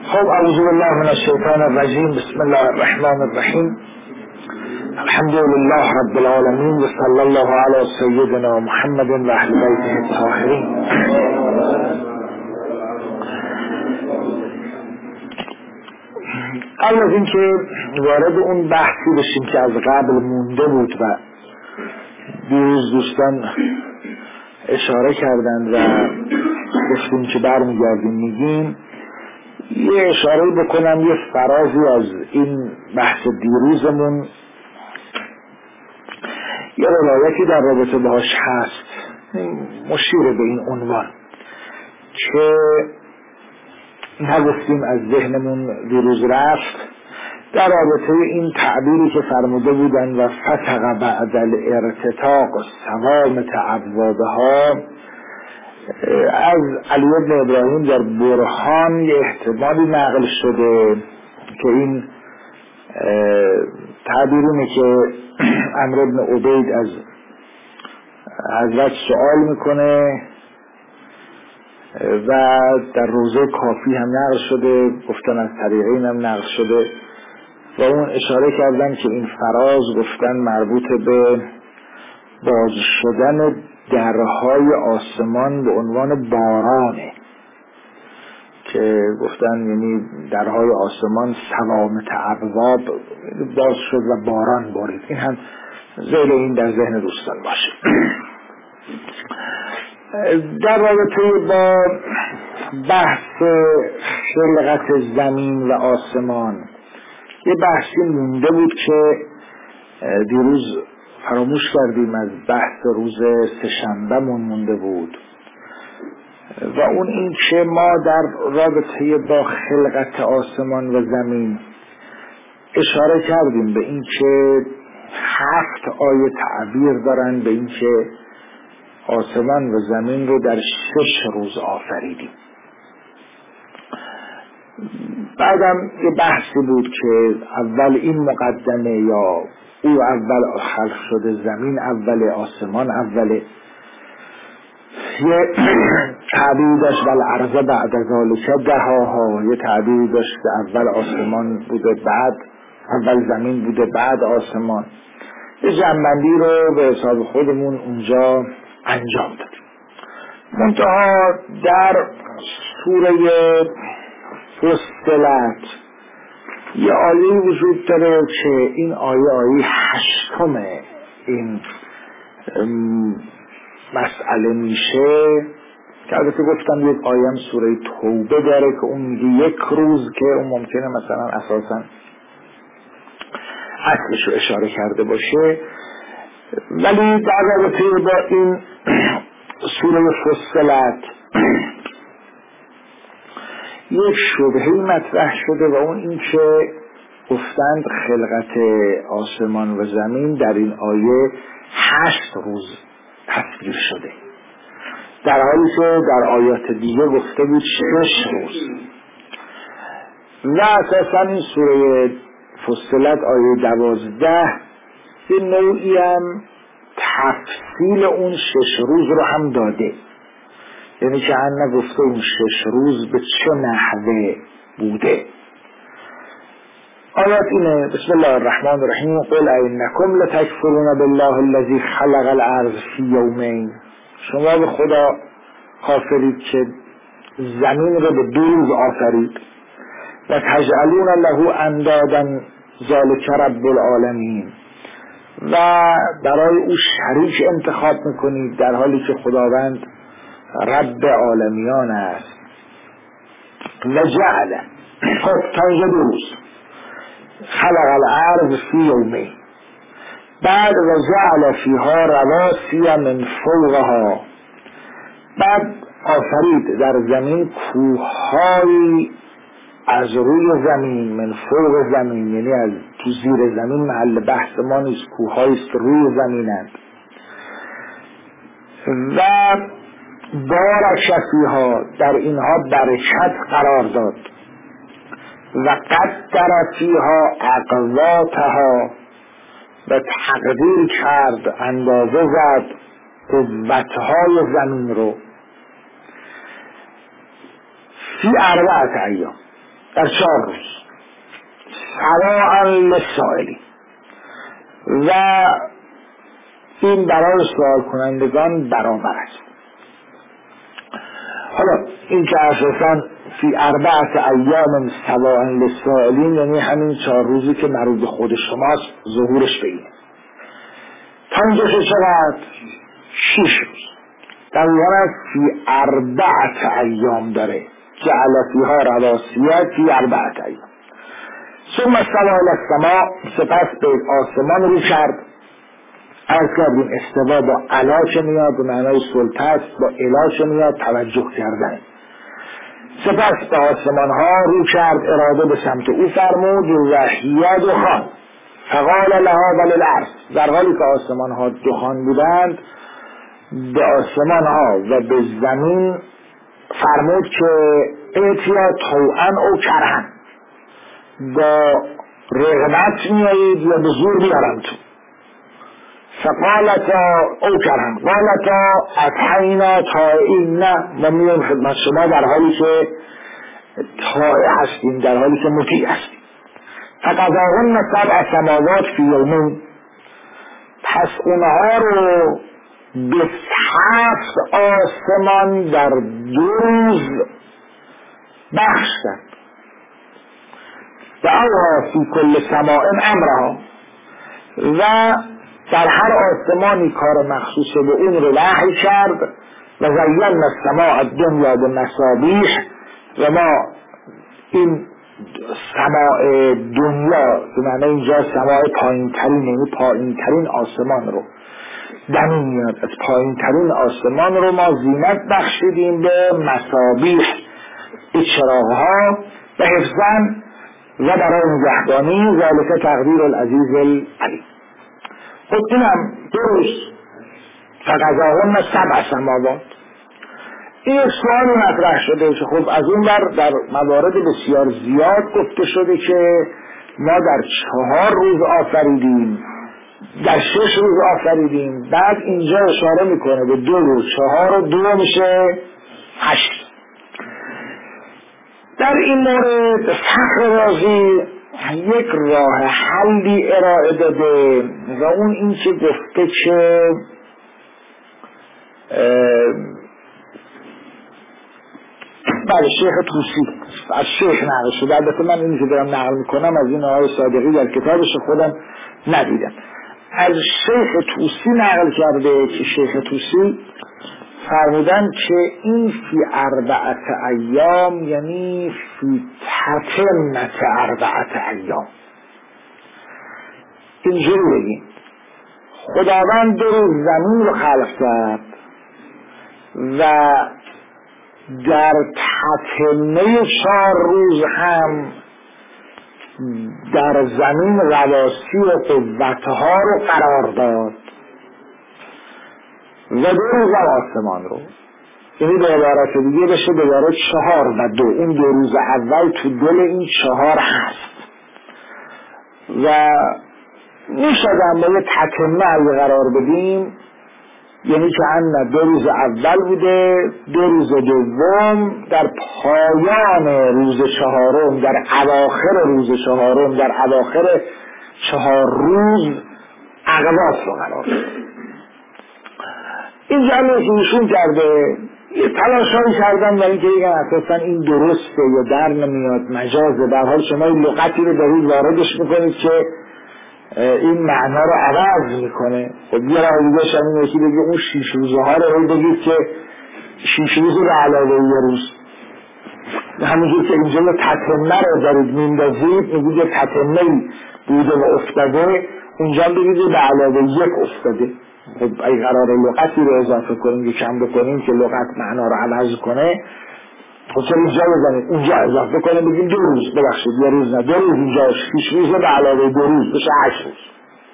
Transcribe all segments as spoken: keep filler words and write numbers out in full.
خب اعوذ بالله من الشیطان الرجیم. بسم الله الرحمن الرحیم. الحمد لله رب العالمین و صلی الله علی سیدنا محمد و اهل بیته الطاهرین. قبل از اینکه وارد اون بحثی بشیم که از قبل مونده بود و دیروز دوستان اشاره کردند و گفتیم که برمیگردیم میگیم، یه اشاره بکنم یه فرازی از این بحث دیروزمون، یه روایتی در رابطه باش هست مشیر به این عنوان که نگفتیم از ذهنمون دیروز رفت، در رابطه این تعبیری که فرموده بودن و فتق بعد الارتتاق سوامت ابوابها. از علی بن ابراهیم در برهان یه احتمالی نقل شده که این تعبیر اینه که عمرو بن عبید از حضرت سوال میکنه و در روزه کافی هم نقل شده، گفتن از طریقین هم نقل شده و اون اشاره کردن که این فراز گفتن مربوط به باز شدن درهای آسمان به عنوان بارانه، که گفتن یعنی درهای آسمان سوامت ابواب باز شد و باران بارید. این هم ذیل این در ذهن دوستان باشه. در رابطه با بحث خلقت زمین و آسمان یه بحثی مونده بود که دیروز فراموش کردیم، از بحث روز سه‌شنبه مون مونده بود و اون این که ما در رابطه با خلقت آسمان و زمین اشاره کردیم به این که هفت آیه تعبیر دارن به این که آسمان و زمین رو در شش روز آفریدیم. بعدم یه بحثی بود که اول این مقدمه یا او اول خلق شده، زمین اول، آسمان اوله. یه تعبیر داشت والارض بعد ذالک دهاها، یه تعبیر داشت که اول آسمان بوده بعد اول زمین بوده بعد آسمان. یه جنبندی رو به حساب خودمون اونجا انجام دادیم. منتها در سوره فصلت یه آیه وجود داره که این آیه آیه هشتم این مسئله میشه، که البته گفتم یک آیه هم سوره توبه داره که اون میگه یک روز، که اون ممکنه مثلا اساسا اصلش رو اشاره کرده باشه، ولی در رابطه با این سوره فصلت یک شبهه‌ای مطرح شده و اون این که گفتند خلقت آسمان و زمین در این آیه هشت روز تصویر شده، در حالی که در آیات دیگه گفته بود شش روز. و اساسا این سوره فصلت آیه دوازده یه نوعی هم تفصیل اون شش روز رو هم داده، یعنی که هم نگفته اون شش روز به چه نحوه بوده. آیات اینه: بسم الله الرحمن الرحیم قل اینکم لتکفرون بالله الذی خلق الارض فی یومین. شما به خدا کافرید که زمین رو به دو روز آفرید و تجعلون له اندادا ذلک رب العالمین، و برای او شریک انتخاب میکنید در حالی که خداوند رب عالمیان است. لجعل خب تا دو روز خلق الارض فی یومین، بعد و جعل فیها رواسی من فوقها، بعد آفرید در زمین کوه‌هایی از روی زمین، من فوق زمین یعنی از تو زیر زمین، محل بحث ما نیست، کوه‌هایی است روی زمینند. و بارک فیها، در اینها برکت قرار داد. و قدر فیها اقواتها، و تقدیر کرد، اندازه زد قوتهای زمین رو. فی اربعة ایام، در چهار روز سواء للسائلین، و این برای سوال کنندگان برابر است. حالا این که اساساً فی اربعت ایام سواء للسائلین یعنی همین چهار روزی که مربوط به خود شماست، ظهورش به اینه. تا اینجا که چقدر؟ شیش روز. در واقع فی اربعت ایام داره، جعل فیها رواسیه فی اربعت ایام. ثم استوى الی السماء، سپس به آسمان رو کرد. عرض کردیم استوا با علا چه میاد، به معنای سلطه است، با الا چه میاد، توجه کردن. سپس به آسمان ها رو کرد، اراده به سمت او فرمود و هی دخان فقال لها وللارض، در حالی که آسمان ها دخان بودند به آسمان ها و به زمین فرمود که اتیا طوعا او کرهن، با رغبت میایید یا به زور بیارم تو. فقالتا او کرهن قالتا اتحینا طائعین، نه ما میایم خدمت شما در حالی که طائع هستیم، در حالی که مطیع هستیم. فقضاهن سبع سماوات فی یومین، پس اونها رو به هفت آسمان در دو روز بخش کرد. و اوها فی کل سماء امرها، و در هر آسمانی کار مخصوص به اون رو وحی کرد. و زینا السماء الدنیا بمصابیح، و ما این سماء دنیا به معنی اینجا سماء پایین ترین، یعنی پایین ترین آسمان رو، دمی میاد از پایین ترین آسمان رو ما زینت بخشیدیم به مصابیح، به چراغها و حفظاً و برای نگهدانی. ذالک تقدیر العزیز العلیم. خب اینم دو روز فقضاهن سبع سماوات. این یک سوالی مطرح شده که خب از اون بر در موارد بسیار زیاد گفته شده که ما در چهار روز آفریدیم، در شش روز آفریدیم. بعد اینجا اشاره میکنه به دو روز، چهار و دو میشه هشت. در این مورد فخر رازی یک راه حلی ارائه داده و اون این که گفته که بله شیخ توسی از شیخ نقل شده، البته من اینی که دارم نقل میکنم از این آقای صادقی در کتابش خودم ندیدم، از شیخ توسی نقل کرده که شیخ توسی فرمودن که این فی اربعت ایام یعنی فی تتمت اربعت ایام. اینجوری بگیم خداوند دو روز زمین رو خلق کرد و در تتمه چهار روز هم در زمین رواسی و قوتها رو قرار داد و دو روز آسمان رو، یعنی به عبارت دیگه بشه دوباره چهار و دو. این دو روز اول تو دل این چهار هست و میشدن با یه تتمه اگه قرار بدیم، یعنی که ان دو روز اول بوده، دو روز دوم در پایان روز چهارم، در اواخر روز چهارم، در اواخر چهار روز اقواس رو قرار داده. این جمعه که ایشون کرده یه تلاشایی کردن برای اینکه بگن اساسا این درسته یا در نمیاد، مجازه، در حال شما این لغتی رو دارید واردش میکنید که این معنا رو عوض میکنه. خب یه راه دیگه شما یکی بگید اون شیش روزه ها رو بگید که شیش روز به علاوه یه روز، همونجور که اینجا یه تتمه رو دارید میندازید، میگید یه تتمه بوده و افتاده، اونجا بگید به علاوه یک افتاده. خب ای قرار لغتی رو اضافه کنیم یا کم بکنیم که لغت معنا رو عوض کنه، خب چرا اینجا بزنید اونجا اضافه کنیم بگیم دو روز، ببخشید یه روز نه دو روز، اینجا شیش روز به علاوه دو روز بشه هشت روز.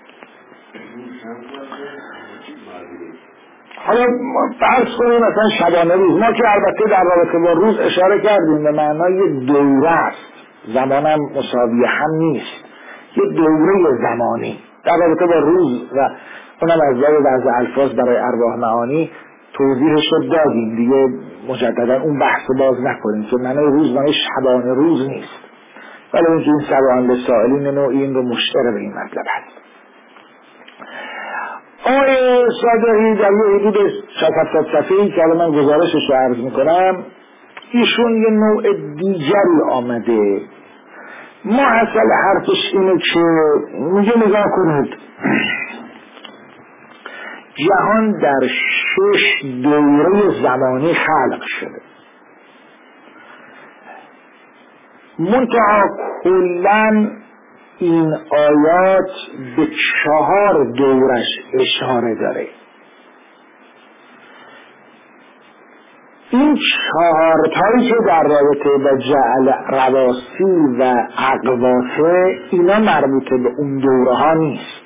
حالا فرض کنیم مثلا شبانه روز، ما که البته در رابطه با روز اشاره کردیم به معنای دوره است، زمان هم مساوی هم نیست، یه دوره زمانی در رابطه با روز و اونم از باب بعض الفاظ برای ارواح معانی توضیحش رو دادیم دیگه، مجددا اون بحث باز نکنیم که معنی روز معنی شبانه روز نیست. ولی اینکه این سوال به سائلین نوعی این رو مشتر به این مطلب هست. آقای صادقی در یه حدود شصت هفتاد صفحه‌ای که الان من گزارشش رو عرض میکنم، ایشون یه نوع دیگری آمده. ما اصل حرفش اینه که میگه نگاه کنید جهان در شش دوره زمانی خلق شده، منتها کلاً این آیات به چهار دورش اشاره داره. این چهار تایی که در رابطه با جعل رواسی و اقواته، اینا مربوط به اون دوره ها نیست.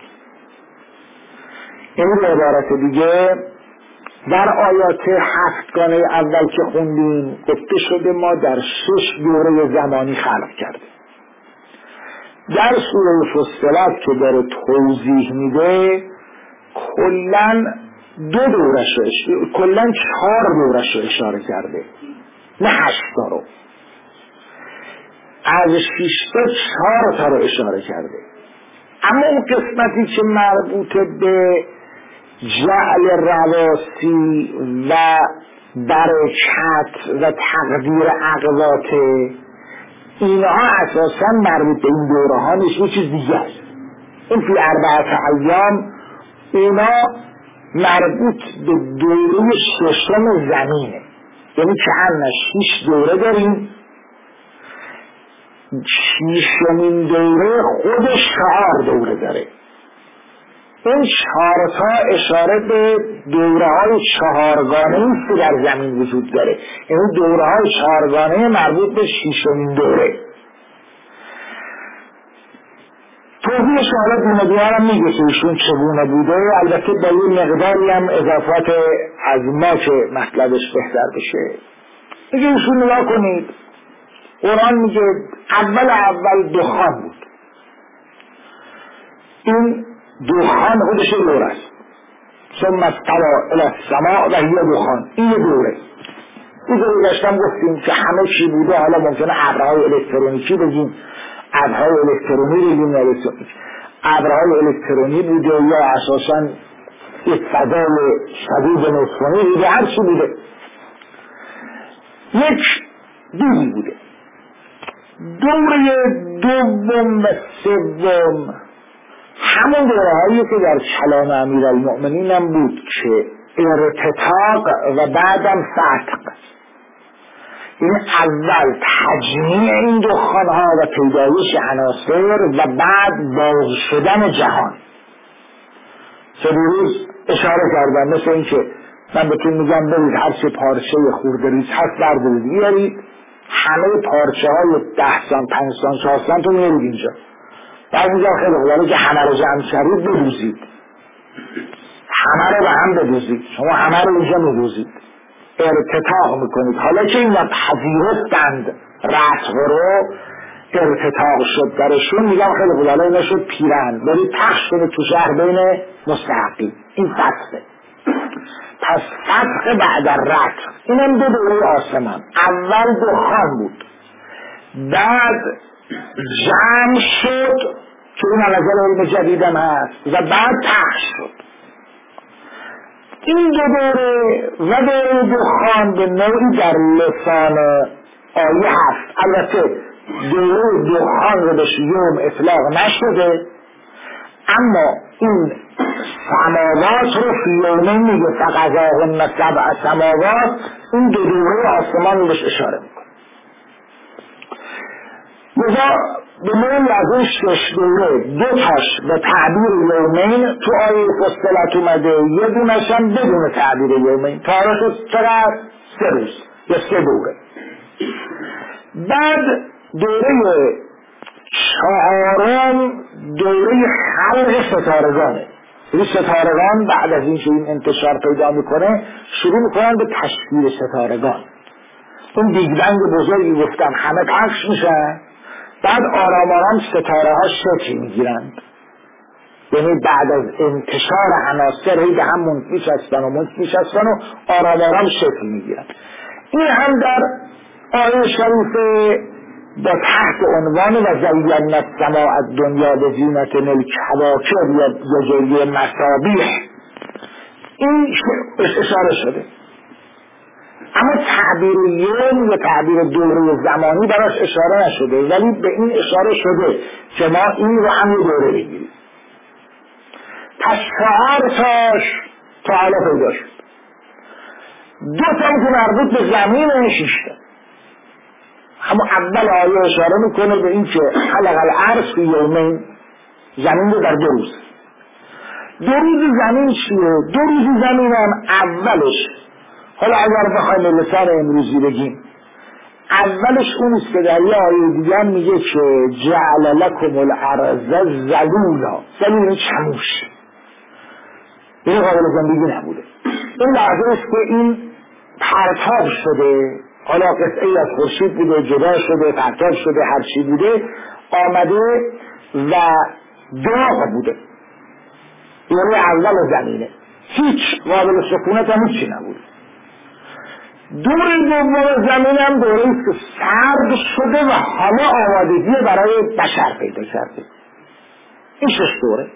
این به عبارت دیگه در آیات هفتگانه اول که خوندیم گفته شده ما در شش دوره زمانی خلق کردیم. در سوره فصلت که داره توضیح میده کلن دو دورش رو کلن چهار دورش رو اشاره کرده، نه هشتا رو. از شیشتا چهار تا رو اشاره کرده. اما اون قسمتی که مربوط به جعل رواسی و برکت و تقدیر اقواته، اینها اساسا مربوط به این دوره ها نیست، یه چیز دیگه است. این فی اربعت ایام اینا مربوط به دوره ششم زمینه، یعنی که همه شیش دوره داریم، شیشمین دوره خودش چهار دوره داره. این چهار تا اشاره به دوره های چهارگانه ایست که در زمین وجود داره، یعنی دوره های چهارگانه مربوط به شیشمین دوره. توضیح حالا دونه دیار هم میگه که ایشون چگونه بوده، البته با یه مقداری هم اضافات از ما که مطلبش بهتر بشه. میگه ایشون نگاه کنید، قرآن میگه اول اول دخان بود. این دخان خودش یه دوره است. ثم استوى الی السماء و هی دخان، این یه دوره. این دوره داشتم گفتیم که همه چی بوده، حالا ممکنه ابرهای الکترونیکی بگیم، ابرهای الکترونی بگیم، ابرهای الکترونی بوده یا اساساً یک فضای شدید نصفانی بوده، هر چی بوده. یک دوری بوده. دوره دوم و سوم همون دوره هایی که در کلام امیرالمؤمنین هم بود که ارتتاق و بعدم فتق، این اول تجمیع این دخان ها و پیدایش عناصر و بعد باز شدن جهان. چه روز اشاره کردم مثل این که من بهتون میگم برید هر چه پارچه خورده ریز هست بردارید بیارید، همه پارچه های ده سان پنج سان چهار سان تو میارید اینجا، بعد اینجا خیلی خوبه که همه رو جمع کرید بدوزید، همه رو به هم بدوزید، شما همه رو اینجا میدوزید، ارتتاق میکنید. حالا که اینا پذیرفتند رتق رو، ارتتاق شد درشون، میگم خیلی خوبه حالا اینا شد پیرند، برید پخش کنید تو شهر بین مستحقی. این فتحه. پس فتح بعد رتق، اینم دو دوره آسمان. اول دخان بود، بعد جمع شد که این نظر علم جدیدم هست و بعد پخش شد. این دو دوره و دوره دخان به نوعی در لسان آیه هست. البته دوره دخان رو به یوم اطلاق نشده، اما این سماوات رو فی یومین میگه فقضاهن سبع سماوات، این دو دوره آسمان رو بهش اشاره میکنه. لذا به نوعی از این شش دوره دو تاش به تعبیر یومین تو آیه فصلت اومده، یه دونش هم بدون تعبیر یومین، تاریخ چقدر؟ سه روز یا سه دوره. بعد دوره چهارم دوره خلق ستارگانه. این ستارگان بعد از این که این انتشار پیدا میکنه شروع میکنن به تشکیل ستارگان. اون بیگ بنگ بزرگی گفتم همه پخش میشن، بعد آرام آرام ستاره ها شکل میگیرند، یعنی بعد از انتشار عناصر هی به هم منتفیش هستن و منتفیش هستن و آرام آرام شکل میگیرند. این هم در آیه شریف با تحت عنوان و زینا السماء الدنیا به زینت الکواکب یا جلوه مصابیح این اشاره شده، اما تعبیر یوم یا تعبیر دوره زمانی براش اشاره نشده، ولی به این اشاره شده که ما این رو هم دوره بگیریم. پس چهار تاش تا حالا پیدا شد، دو تا که مربوط به زمین، شیشتا. اما اول آیه اشاره میکنه به این که خلق الارض فی یومین، زمین رو در دو روز. دو روز زمین چیه؟ دو روز زمین هم اولش، حالا اگر بخوایم لسان امروزی بگیم، اولش اونیست که در یه آیه دیگه میگه که جعل لکم الارض ذلولا، ذلول چموش، این قابل زندگی نبوده. این لحظه است که این پرتاب شده، حالا قطعی از خورشید بوده، جدا شده، پرتاب شده، هرچی بوده آمده و داغ بوده. یعنی اول زمینه هیچ قابل سکونت هم هیچی نبود. دوره دوم زمین هم دوره است که سرد شده و حالا آمادگی برای بشر پیدا کرده. این شش دوره.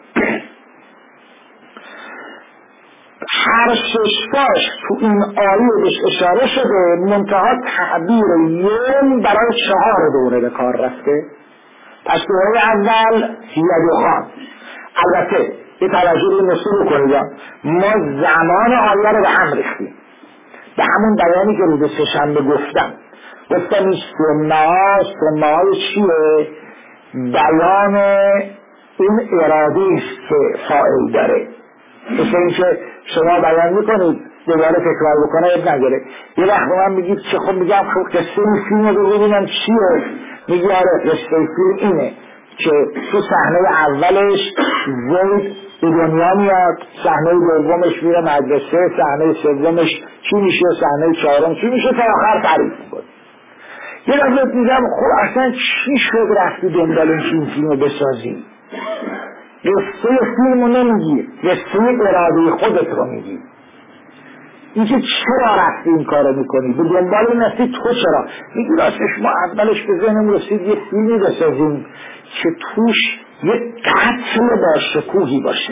هر ششتاش تو این آیه بهش اشاره شده، منتها تعبیر یوم برای چهار دوره به کار رفته. پس دوره اول هیدوخان. البته یه توجه به نصف بکنید، ما زمان آیه رو به هم ریختیم، به همون بیانی که روز سه‌شنبه گفتم گفتم این سنه سنه چیه؟ بیان این اراده است که فاعل داره. مثل این که شما بیان میکنید دوباره تکرار بکنه اب نگره. یه وقت من میگید که خب میگم خب قصه این فیلم رو ببینم چیه؟ میگی آره قصه فیلم اینه که تو صحنه اولش زید به دنیا میاد، صحنه دومش میره مدرسه، صحنه سومش چی میشه، صحنه چهارم چی میشه، تا آخر تعریف میکنه. یه دفعه میگم خب اصلا چی شد رفتی دنبال این فیلم رو بسازی؟ قصه فیلم رو نمیگی، قصه اراده خودت رو میگی. این که چرا رفتی این کار رو میکنی؟ به دنبال این هستی تو چرا؟ میگی راستش ما اولش به ذهنم رسید یه فیلمی بسازیم که توش یه قتل با شکوهی باشه.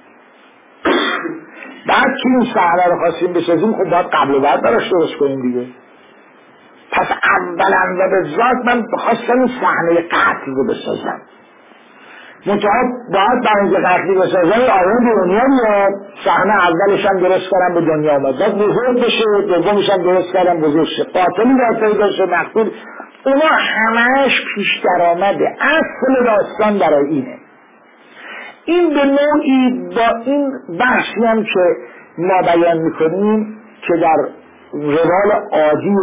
بعد که این صحنه رو خواستیم بسازیم خب باید قبل و بعد براش درست کنیم دیگه. پس اولا و به ذات من بخواستم این صحنه قتل رو بسازم، منتها باید برای اینکه قتلی بسازم آیون به دنیا میاد، صحنه اولش هم درست کردم به دنیا آمد، بعد بزرگ بشه، دومش هم درست کردم بزرگ شه، قاتلی باید پیدا شه، مقتول. اونا همش پیش درآمده. اصل داستان برای اینه. این به نوعی با این بحثی هم که ما بیان میکنیم که در روال عادی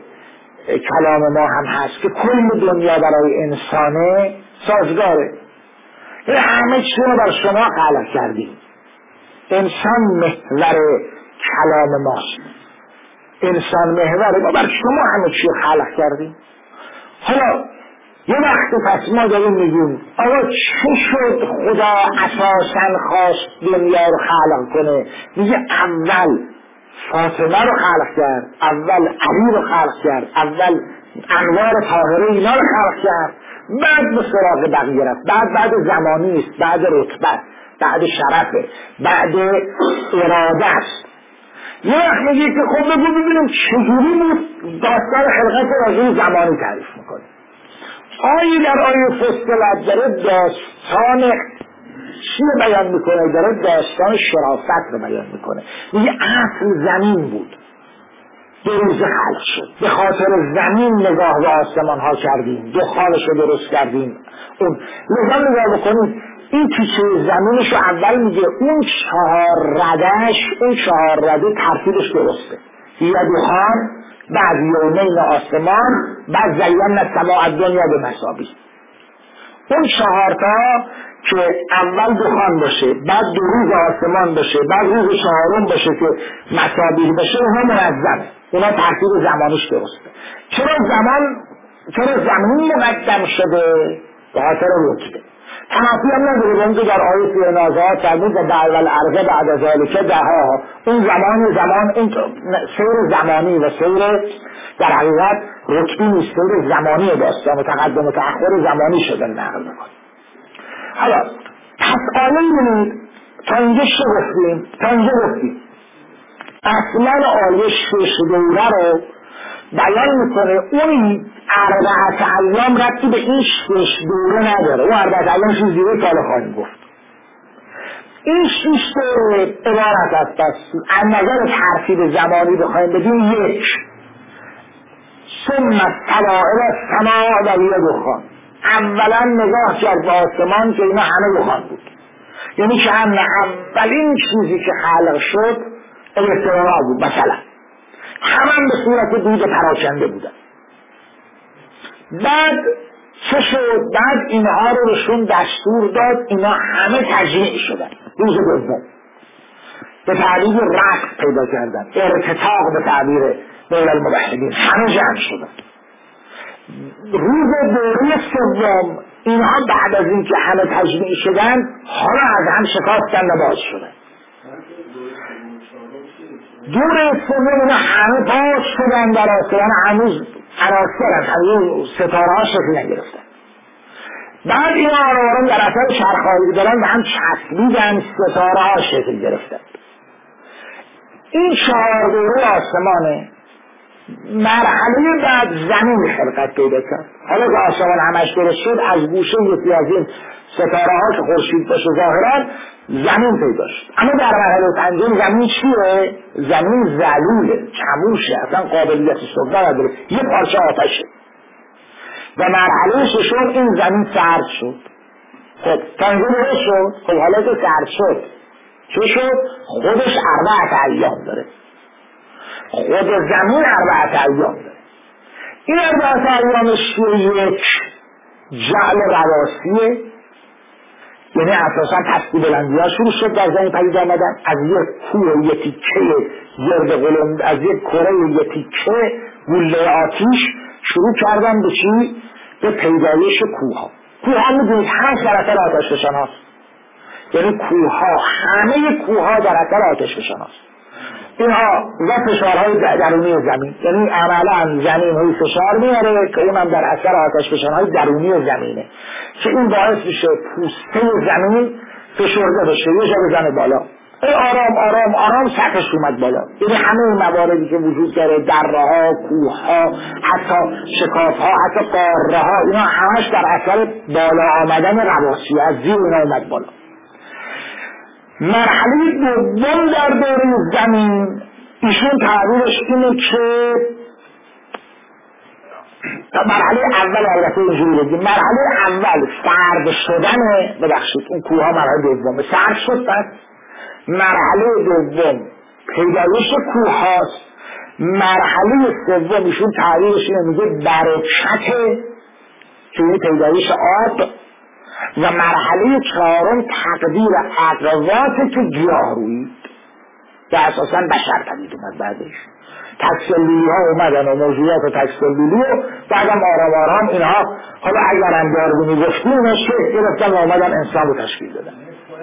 کلام ما هم هست که کل دنیا برای انسانه سازگاره. این همه چیز رو بر شما خلق کردیم. انسان محور کلام ماست، انسان محور ما بر شما همه چیز رو خلق کردیم. حالا یه وقت پس ما داریم میگیم آقا چه شد خدا اساساً خواست دنیا رو خلق کنه؟ میگه اول فاطمه رو خلق کرد، اول علی رو خلق کرد، اول انوار طاهره اینا رو خلق کرد، بعد به سراغ بقیه رفت. بعد بعد زمانی است، بعد رتبه، بعد شرفه، بعد اراده است. یه وقت میگه که خب بگو ببینیم چجوری بود داستان خلقت راجع زمانی تعریف میکنه. آیه در آیه فصلت داره داستان چی رو بیان میکنه؟ داره داستان شرافت رو بیان میکنه. میگه اصل زمین بود، دو روزه خلق شد، به خاطر زمین نگاه به آسمان ها کردیم، دخانش رو درست کردیم. اون نگاه نگاه بکنید این تیکه زمینش رو اول میگه اون چهار ردش، اون چهار رده ترتیبش درسته. یه دخان، بعد یومین آسمان، بعد زینا السماء الدنیا به مصابیح. اون چهارتا که اول دخان باشه، بعد دو روز آسمان باشه، بعد روز چهارم باشه که مصابیح باشه، اونها منظمه، اونها ترتیب زمانش درسته. چرا زمان چرا زمین مقدم شده؟ به خاطر رتبه. تنافی هم نداره با اون که در آیه سوره نازعات فرمود و بعد الارض بعد ذلک دهاها، اون زمان زمان اون سیر زمانی و سیر در حقیقت رکبی نیست، سیر زمانی داستان و تقدم و تأخر زمانی شده نقل میکنه. حالا پس آیه بینید تا اینجا چه گفتیم؟ تا اینجا گفتیم اصلا آیه شش دوره رو بیان میکنه، اون اربعت ایام ربطی به این شش دوره نداره، اون اربعت ایام چیز دیگه که حالا خواهیم گفت. این شش دوره عبارت است پس از نظر ترتیب زمانی بخوایم بدیم یک ثم استوى الی السماء و هی دخان، اولا نگاه کرد به آسمان که اینا همه دخان بود، یعنی که هم اولین چیزی که خلق شد الکترونا بود مثلا، همه به صورت دود پراکنده بودن. بعد چه شد؟ بعد اینها رو بهشون دستور داد اینا همه تجمیع شدن. روز دوم به تعبیر رقص پیدا کردن، ارتتاق به تعبیر بین الموحدین، همه جمع شدن. روز دوره سوم اینها بعد از اینکه همه تجمیع شدن حالا از هم شکافتن و باز شدن. دوره سوم اینا همه باز شدن در آسمان، هنوز عناصرن، هنوز ستاره ها شکل نگرفتن. بعد این آرام در اثر چرخایی دارن به هم چسبیدن، ستاره ها شکل گرفتن. این چهار دوره آسمانه. مرحله بعد زمین خلقت پیدا کرد. حالا که آسمان همش درست شد، از گوشه یکی از این ستاره ها که خورشید باشه ظاهرا زمین پیدا شد. اما در مرحله پنجم زمین چیه؟ زمین ذلوله، چموشه، اصلا قابلیت صحبت نداره، یه پارچه آتشه. و مرحله ششم این زمین سرد شد. خب تا اینجا درست شد. خب حالا که سرد شد چه شد؟ خودش اربعت ایام داره، خود زمین اربعت ایام داره. این اربعت ایامش یک جعل رواسیه، یعنی اساسا پستی بلندی ها شروع شد در زمین پدید آمدن، از یک کوه یک تیکه گرد قلم، از یک کره یک تیکه گوله آتیش شروع کردن به چی؟ به پیدایش کوه ها. کوه ها میدونید همه در اثر آتش فشان هاست، یعنی کوه ها، همه کوه ها در اثر آتش فشان هاست. اینها و فشارهای درونی زمین، یعنی عملا زمین های فشار میاره که اونم در اثر آتش فشانهای درونی زمینه که این باعث میشه پوسته زمین فشرده بشه، یه جا بزنه بالا، ای آرام آرام آرام سطحش اومد بالا. یعنی همه این مواردی که وجود داره، دره ها، کوه ها، حتی شکاف ها، حتی قاره ها، اینا همش در اثر بالا آمدن رواسی از زیر اینا اومد بالا. مرحله دوم در دوره زمین ایشون تعبیرش اینه که مرحله اول البته اینجوری بگیم، مرحله اول سرد شدنه، ببخشید اون کوه ها مرحله دوم سرد شد، پس مرحله دوم پیدایش کوه هاست. مرحله سوم ایشون تعبیرش اینه میگه برکته که این پیدایش آب، و مرحله چهارم تقدیر اقواته که گیاه روید که اساسا بشر پدید اومد بعدش. تکسلولی ها اومدن و موجودات تکسلولی و بعدم آرام آرام اینها حالا اگر هم داروینی گفتیم اینا شکل گرفتن و اومدن انسان رو تشکیل دادن.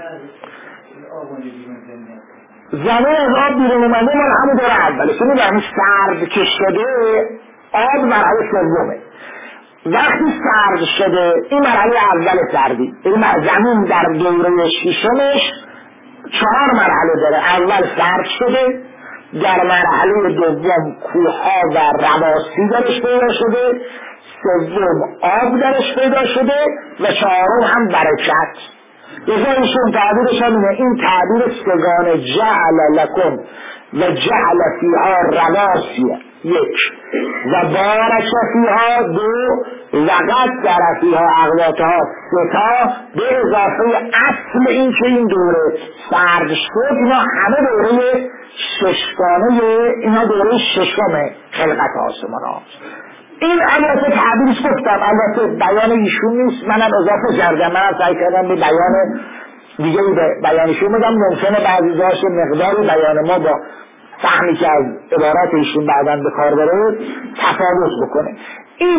زمین از آب بیرون اومده مال همون دوره اوله، چون یعنی سرد که شده آب مرحله سومه. وقتی سرد شده این مرحله اول سردی، این زمین در دوره ششمش چهار مرحله داره. اول سرد شده، در مرحله دوم کوه‌ها و رواسی درش پیدا شده، سوم آب درش پیدا شده و چهارم هم برکت. یه ایشون تعبیرش هم اینه، این تعبیر سگان جعل لکم و جعل فیها رواسیه یک و بارک فیها دو و قدر فیها اقواتها سه تا به اضافه اصل این که این دوره سرد شد. اینا همه دوره ششگانه، اینا دوره ششم خلقت آسمان هاست. این البته تعبیرش گفتم، البته بیان ایشون نیست، منم اضافه کردم، منم سعی کردم به بیان دیگه بیانشون بدم. ممکنه بعضی جاش مقداری بیان ما با فهمی که از عبارات ایشون بعداً به کار بره تفاوت بکنه. این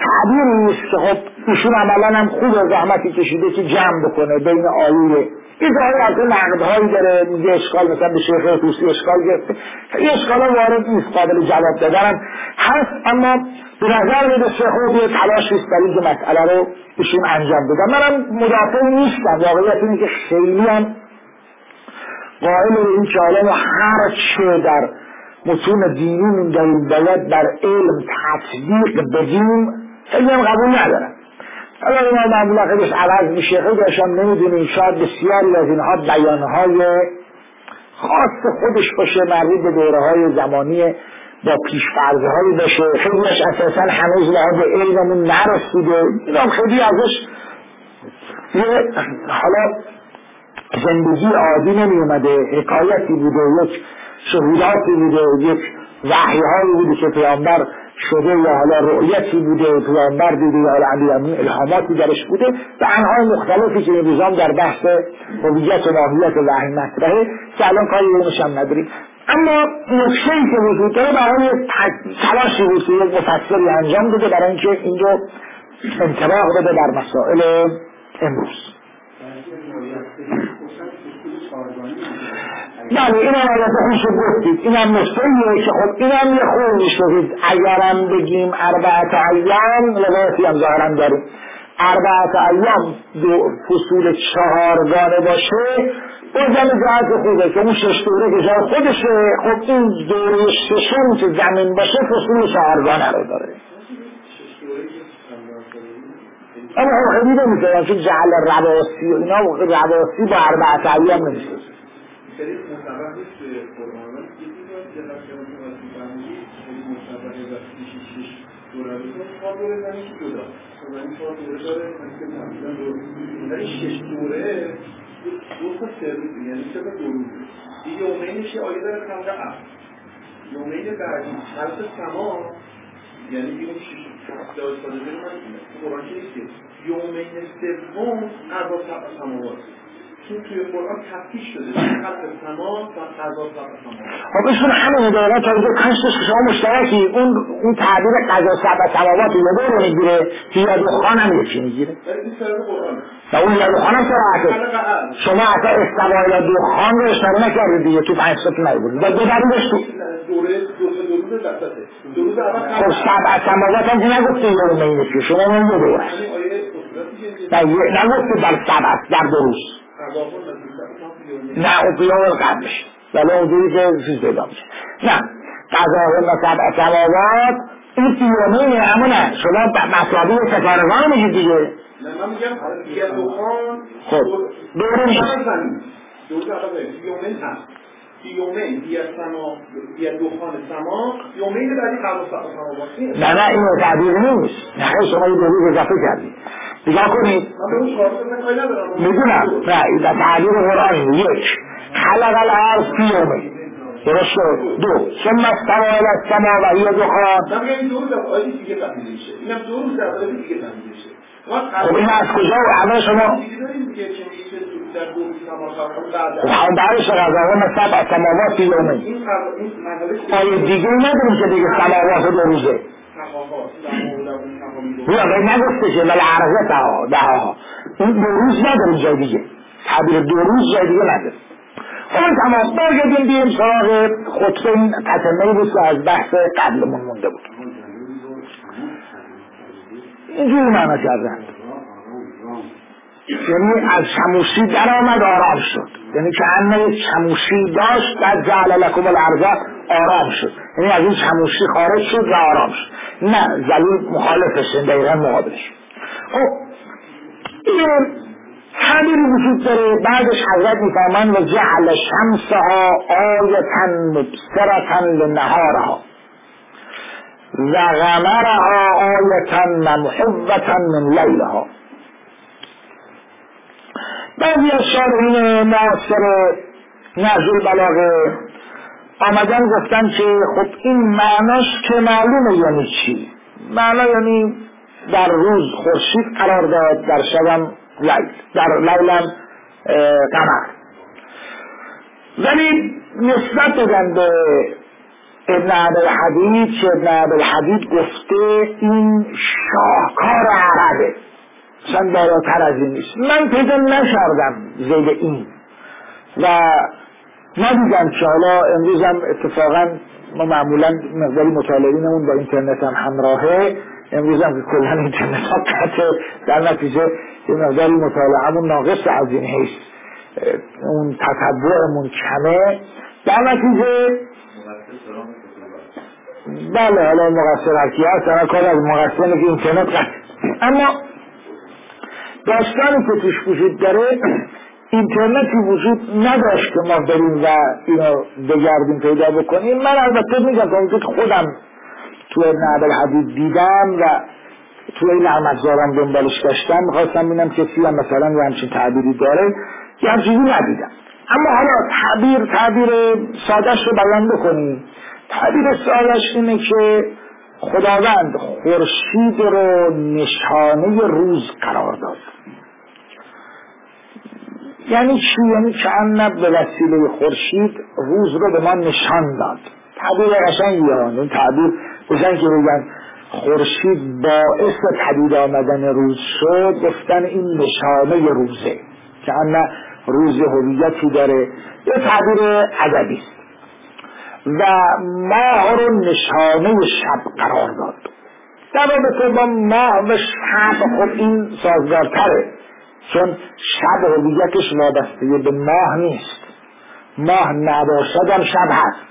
تعبیری است که خب ایشون عملا هم خوب زحمتی کشیده که جمع بکنه بین آیه این ظاهر از این نقدهایی داره، میگه اشکال مثلا به شیخ طوسی اشکال گرفته، این اشکال ها وارد نیست، قابل جواب دادنم هست، اما به نظر میاد شیخ طوسی تلاشی است برای اینکه مسئله رو ایشون انجام بدن. منم مدافع نیستم، واقعیت اینه که خیلی هم قائل به این که حالا هر چه در متون دینیمون داریم باید بر علم تطبیق بدیم خیلی هم قبول ندارم. حالا اینا معمولا خیلیش عوض میشه، خیلی هاشم نمیدونیم، شاید بسیاری از اینها بیانهای خاص خودش باشه، مربوط به دوره های زمانی با پیشفرض هایی باشه، خیلیش اساسا هنوز لحاظ علممون نرسیده، اینا خیلی ازش یه حالا زندگی عادی نمی اومده، حکایتی بوده، یک شهوداتی بوده، یک وحیهایی بوده که پیامبر شده یا حالا رؤیتی بوده پیامبر دیده یا حالا امیرالمومنین الهاماتی درش بوده و انواع مختلفی که امروز در بحث هویت و ماهیت وحی مطرحه که الان کاری اونش هم نداریم. اما نکته‌ای که وجود داره برای تلاشی بود که یک مفسری انجام بده برای اینکه این رو انطباق بده در مسائل امروز. بله این هم البته خوش گفتید، این هم نکته‌ایه که خب این هم یه خوب میشوید اگرم بگیم اربعت ایام روایتی هم ظاهرا داریم اربعت ایام دو فصول چهارگانه باشه بازم جهت خوبه که اون شش دوره که جای خودشه، خب این دوره ششم که زمین باشه فصول چهارگانه رو داره. اما هم خیلی نمیشه چون جعل رواسی و اینا رواسی با اربعت ایام نمیشه. خیلی مصبر نیست به قرآن یه چیزی باید که دقیقه متوسط فرمودی خیلی مصبر و شیش شیش دوره بسید چهار دوره زمین که جدا زمین چهار دوره داره مثل تمثیلن دو ولی شش دوره دو تا سرویس یعنی سه تا دو روزه این یومینش یه آیه داره خلق عصر یومین بعدی خلق سما یعنی این شش داشت ساده داره من قرآن که نیست یومین سوم قضا سبع سماوات چون توی قرآن تفکیک شده خلق سما و قضا سبع سماوات. خب ایشون همین داره تا اینجا کنشش که شما مشترکی اون اون تعبیر قضا سبع سماوات یه دور میگیره که یا دخان هم یکی میگیره این سر قرآن و اون یا دخان هم سراحته شما اصلا استوا یا دخان رو اشاره نکردید دیگه تو پنج سطح نبود و دو دریدش تو دوره دوره دوره وسطه دوره اول خب سبع سماوات هم که نگفته یه رو مینشی شما اون یه دوره نگفته در سبع در دو روز نه او بیان قبلش ولی اونجوری که چیز پیدا میشه نه قضاهن و سبع سماوات این سیومینه اما نه شما مصابی ستارگان میگید دیگه. نه من میگم یه دخان خب دوره نیست دوره اول یومین هست یومین یه سما یه دخان سما یومین بعدی قضا سبع سماوات نه نه این تعبیر نیست نه شما یه دوره اضافه کردید نگاه کنید میدونم نه این تعبیر قرآنی یک خلق الارض فی یومین درسته دو ثم استوى الی السماء و هی دخان من میگم دو روز اول دیگه فهمیده میشه اینم دو روز اول دیگه فهمیده میشه. خب این از کجا اول شما هم برای شغذاون سبع سماوات فی یومین آیه دیگه نداریم که دیگه سماوات دو روزه بیا باید نگفته که ولی عرضه تا ده ها این دو روز نداریم جای دیگه تعبیر دو روز جای دیگه نداریم. اون تمام برگردیم بیم سراغ خطبه این تتمهی بود که از بحث قبلمون مونده بود اینجوری معنا کردن یعنی از چموشی در آمد آرام شد یعنی که همه چموشی داشت در جعل لکم الارض آرام شد یعنی از این چموشی خارج شد و آرام شد نه ذلیل مخالفش دقیقا مقابلش. خب این تعبیری وجود داره بعدش حضرت میفرمایند و جعل شمسها آیة مبصرة لنهارها و قمرها آیة ممحوة من لیلها. بعضی از شارحین معاصر نهج البلاغه آمدن گفتن که خب این معناش که معلومه یعنی چی. معنا یعنی در روز خورشید قرار داد در شبم لیل در لیلم قمر ولی نسبت دادن به ابن عبدالحدید که ابن عبدالحدید گفته این شاهکار عربه، مثلا بالاتر از این نیست. من پیدا نشردم زید این و ندیدم که حالا امروز هم اتفاقا ما معمولا مقداری مطالعینمون با اینترنت هم همراهه، امروز هم که کلن اینترنت ها قطعه، در نتیجه یه مقداری مطالعهمون ناقص از این حیث، اون تتبعمون کمه، در نتیجه بله حالا مقصر هرکی هست، اما کار از مقصر که اینترنت قطعه. اما داستانی که توش وجود داره، اینترنتی وجود نداشت که ما بریم و اینو بگردیم پیدا بکنیم. من البته میگم تا اونجا که خودم تو ابن عبدالحدید دیدم و تو این نعمتزارم دنبالش گشتم، میخواستم ببینم کسی هم مثلا یه همچین تعبیری داره، یه همچیزی ندیدم. اما حالا تعبیر تعبیر سادهش رو بیان بکنیم. تعبیر سادهش اینه که خداوند خورشید رو نشانه روز قرار داد. یعنی چی؟ یعنی چند به وسیله خورشید روز رو به ما نشان داد. تعبیر قشنگیه. این تعبیر بزن که بگن خورشید باعث پدید آمدن روز شد، گفتن این نشانه روزه که اما روز هویتی داره، یه تعبیر ادبی است. و ماه رو نشانه شب قرار داد. در رابطه با ماه و شب خب این سازگارتره، چون شب هویتش وابسته به ماه نیست، ماه نباشد هم شب هست.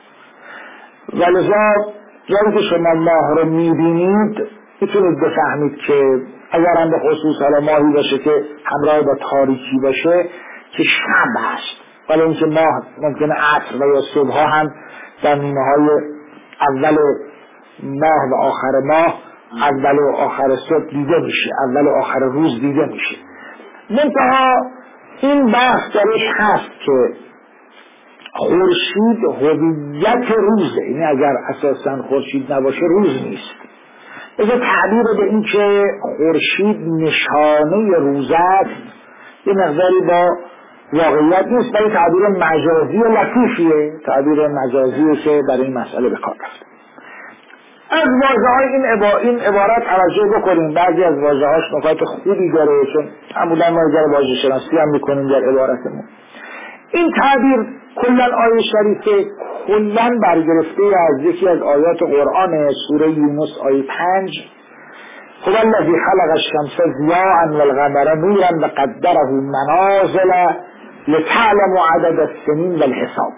ولذا جایی که شما ماه رو میبینید میتونید بفهمید که اگر هم به خصوص حالا ماهی باشه که همراه با تاریکی باشه که شب هست، ولی اینکه ماه ممکنه عصر و یا صبح ها هم در نیمه های اول ماه و آخر ماه، اول و آخر صبح دیده میشه، اول و آخر روز دیده میشه. منتها این بحث درش هست که خورشید هویت روزه، یعنی اگر اساساً خورشید نباشه روز نیست. از تعبیر به این که خورشید نشانه روز است یه مقداری با واقعیت نیست، ولی تعبیر مجازی و لطیفیه، تعبیر مجازیه که برای این مسئله به کار رفته. از واژه‌های این عبا... این عبارت توجه بکنیم، بعضی از واژه‌هاش نکات خوبی داره، چون معمولا ما در واژه شناسی هم میکنیم در عبارتمون. این تعبیر کلا آیه شریفه کلا برگرفته از یکی از آیات قرآن سوره یونس آیه پنج، هو الذی خلق الشمس ضیاء والقمر نورا وقدره منازل لتعلموا عدد السنین والحساب.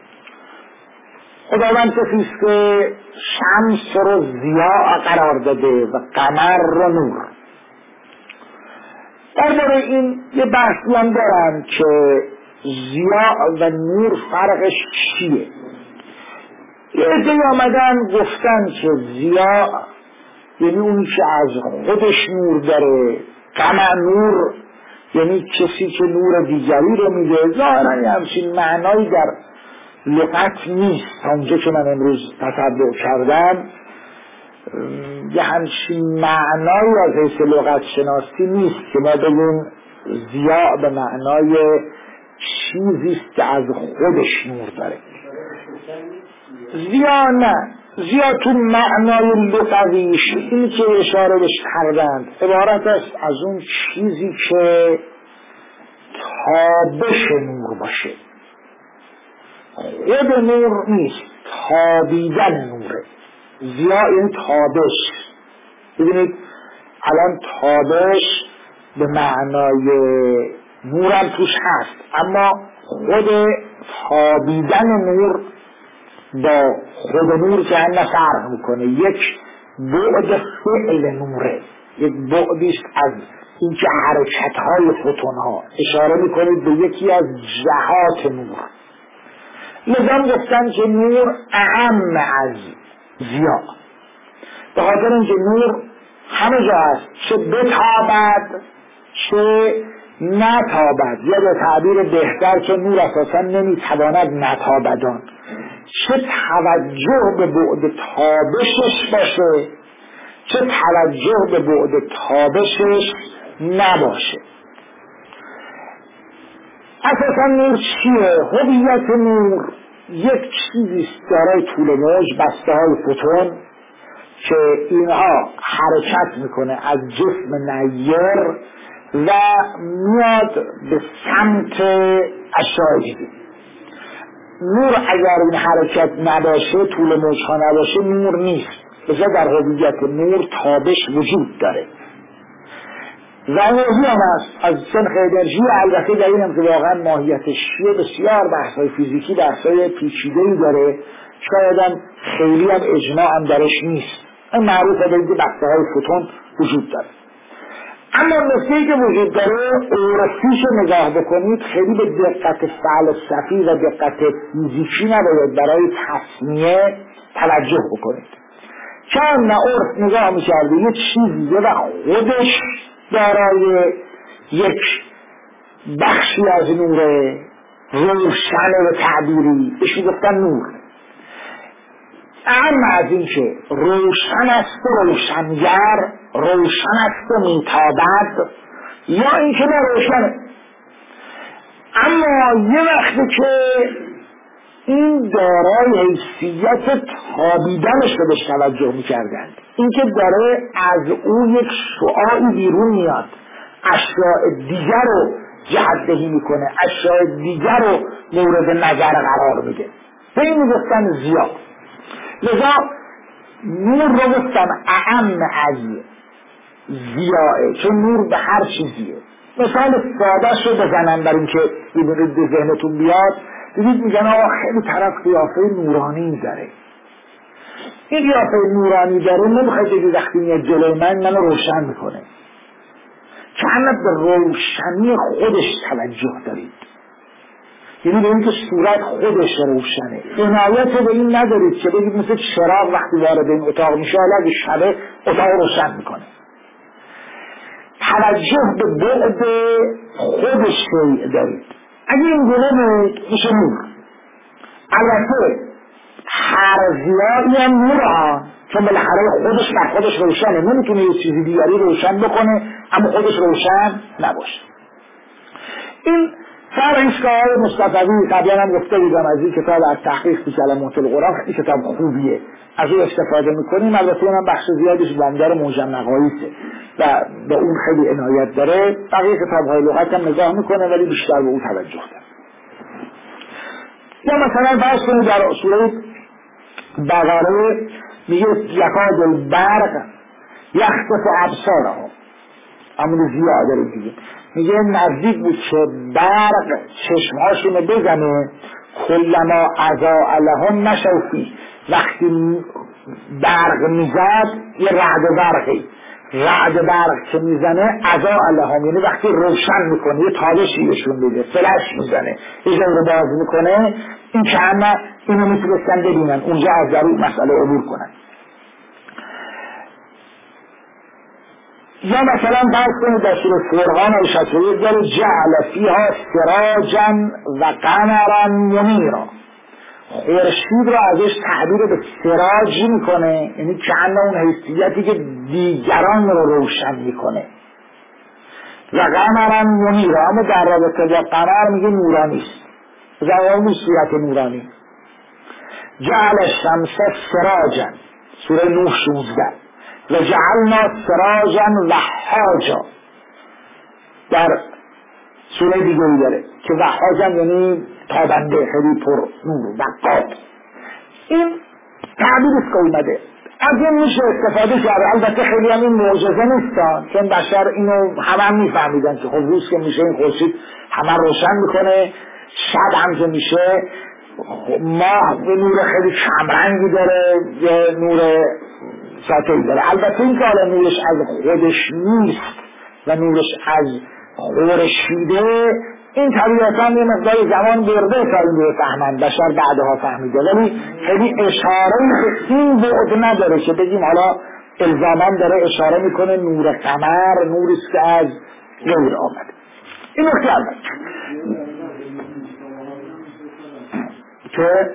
خداوند کسیست که شمس رو ضیاء قرار داده و قمر رو نور. درباره این یه بحثی هم دارن که ضیاء و نور فرقش چیه. یه عده‌ای آمدن گفتن که ضیاء یعنی اونی که از خودش نور داره، قمر نور یعنی کسی که نور دیگری رو میده. ظاهرا یه همچین معنایی در لغت نیست، اونجا که من امروز تتبع کردم یه همچین معنایی از حیث لغت شناسی نیست که ما بگیم ضیاء به معنای چیزیست که از خودش نور داره. ضیاء نه، ضیاء تو معنای لغویش این که اشاره بهش کردند عبارت است از اون چیزی که تابش نور باشه. خود نور نیست، تابیدن نوره. ضیاء یعنی تابش. ببینید الان تابش به معنای نورم توش هست، اما خود تابیدن نور با خود نور که هم فرق میکنه. یک بعد فعل نوره، یک بعدیست از این که حرکتهای فوتونها اشاره میکنه به یکی از جهات نور. لذا گفتن که نور اعم از ضیاء، به خاطر اینکه نور همه جا هست، چه بتابد چه نتابد، یا به تعبیر بهتر که نور اساسا نمیتواند نتابدان، چه توجه به بعد تابشش باشه چه توجه به بعد تابشش نباشه. اساسا نور چیه؟ هویت نور یک چیزی دارای طول موج، بسته های فوتون که اینها حرکت میکنه از جسم نیر و میاد به سمت اشعاع دیده. نور اگر این حرکت نباشه، طول موجها نباشه، نور نیست. بذار در حقیقت نور تابش وجود داره و انرژی هم هست از سنخ انرژی. البته در این هم که واقعا ماهیتش چیه بسیار بحث‌های فیزیکی بحث‌های پیچیده‌ای داره، شاید هم خیلی هم اجماع هم درش نیست. این معروفه به اینکه بحث‌های فوتون وجود داره. اما نکته‌ای که وجود داره، اورفیش رو نگاه بکنید، خیلی به دقت فلسفی و دقت فیزیکی نباید برای تصمیه توجه بکنید. چون نه عرف نگاه می‌کرده یه چیزیه و خودش دارای یک بخشی از نور روشن و تعبیری بهش گفتن نور. اما از این که روشن است و روشنگر، روشن است و میتابد، یا این که نه روشنه. اما یه وقتی که این دارای حیثیت تابیدنش رو بهش توجه میکردند، این که داره از او یک شعاعی بیرون میاد، اشیاء دیگر رو جهت‌دهی میکنه، اشیاء دیگر رو مورد نظر قرار میده، به این میگفتن ضیا. لذا نور رو گفتم اعم از ضیاء، چون نور به هر چیزیه. مثال ساده‌اش رو بزنم برای اینکه ببینید به ذهنتون بیاد. دیدید میگن آقا خیلی طرف قیافه نورانی داره. این قیافه نورانی داره نمیخواید بگید وقتی میاد جلوی من منو روشن میکنه، چند به روشنی خودش توجه دارید، یعنی به اینکه صورت خودش روشنه. عنایت به این ندارید که بگید مثل چراغ وقتی وارد این اتاق میشه حالا اگه شبه اتاق روشن میکنه. توجه به بعد خودش شیء دارید. اگه این گونه بود میشه نور. البته هر ضیایی هم نور ها، چون بالاخره خودش بر خودش روشنه، نمیتونه یه چیزی دیگری روشن بکنه اما خودش روشن نباشه. این فرهیشگاه مصطفوی قبلا هم گفته بودم از این کتاب از تحقیق فی کلمات القرآن، این کتاب خوبیه، از اون استفاده میکنیم. البته اونم بخش زیادش بامدار موجم نقاییسه و به اون خیلی عنایت داره. بقیه کتاب های لغت هم نگاه میکنه ولی بیشتر به اون توجه داره. یا مثلا فرض کنید در سوره بقره میگه یکاد البرق یخسف ابصارهم، همون زیاد داره دیگه، میگه نزدیک بود که برق چشمهاشونو بزنه، کلما اضاء لهم مشوا فیه، وقتی برق میزد یه رعد برقی، رعد برق که میزنه اضاء لهم یعنی وقتی روشن میکنه یه تابشی بهشون میده، فلش میزنه، یه جایی رو باز میکنه، این که همه اینو میتونستن ببینن، اونجا از در اون مسئله عبور کنن. یا مثلا باز کنید در سوره فرقان اشاره شده داره جعل فیها سراجا و قمرا منیرا، خورشید رو ازش تعبیر به سراج میکنه، یعنی چند اون حیثیتی که دیگران رو روشن میکنه، و قمرا منیرا، اما در رابطه با قمر میگه نورانی است، زمان صورت نورانی. جعل الشمس سراجا، سوره نوح شانزده، و جعلنا سراجا وهاجا، در سوره دیگری داره که وهاجا یعنی تابنده، خیلی پر نور، وقات. این تعبیرش که اومده از این میشه استفاده کرد. البته خیلی هم این معجزه نیستن، چون بشر اینو همه هم میفهمیدن که خب روز که میشه این خورشید همه روشن میکنه، شب هم که میشه ماه به نور خیلی کمرنگی داره، یه نور ساطعی داره. البته این که حالا نورش از خودش نیست و نورش از خورشیده، این طبیعتا یه مقدار زمان برده تا این رو فهمن، بشر بعدها فهمیده، ولی خیلی اشاره به این بعد نداره که بگیم حالا الزاما داره اشاره میکنه نور قمر نوریست که از غیر آمده. این نکته اول که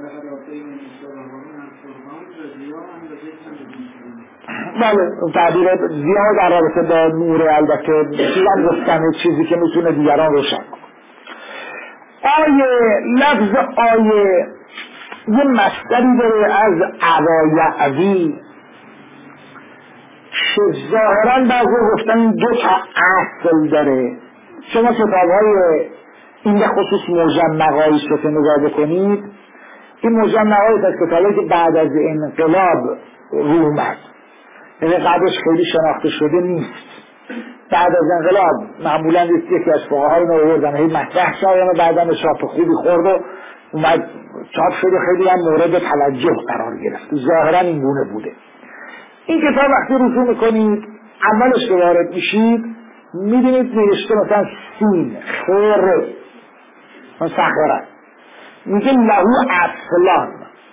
بله تعبیر زیاد در رابطه با نور، البته چیزم گفتن چیزی که میتونه دیگران روشن کنه. آیه لفظ آیه یه مصدری داره از عوایعوی که ظاهرا بعضی گفتن این دو تا اصل داره. شما کتاب‌های این به خصوص مجمع‌هایی که نگاه بکنید، این مجمع‌هایی از کتابایی که بعد از انقلاب رو اومد، یعنی قبلش خیلی شناخته شده نیست. بعد از انقلاب معمولا یکی از فقهای اینو آوردن، هی مطرح شدن و بعداً چاپ خوبی خورد و اومد چاپ شد و خیلی هم مورد توجه قرار گرفت. ظاهرا این گونه بوده. این کتاب وقتی رجوع میکنید، اولش که وارد میشید میبینید نوشته مثلا سین خیر من سخره میگه لهو اصلان.